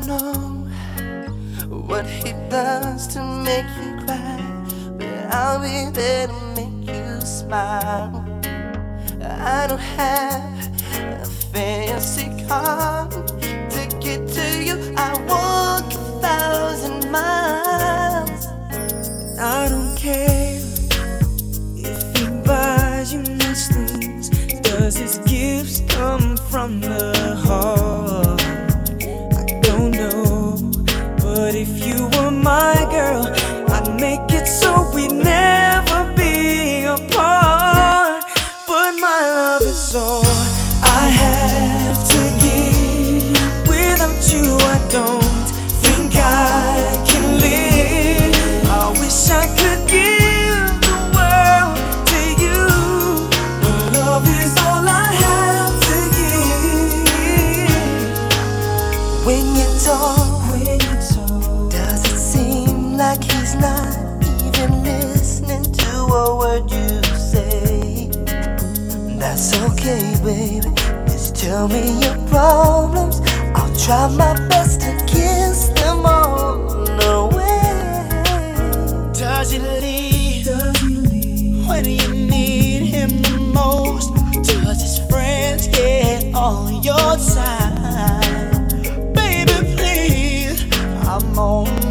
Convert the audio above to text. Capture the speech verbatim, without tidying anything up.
know what he does to make you cry, but I'll be there to make you smile. I don't have a fancy car to get to you. I walk a thousand miles. I don't care if he buys you nice things. Does his gifts come from the heart? I don't know, but if you were my girl, I'd make it so we'd never be apart. But my love is all I have to give. Without you I don't think I can live. I wish I could give the world to you, but love is all I have to give. When you talk, When you talk, does it seem like he's not even listening to a word you say? That's okay, baby. Just tell me your problems. I'll try my best to kiss them all away. Does he leave does he leave when you need him the most? Does his friends get on your side? Baby, please, I'm on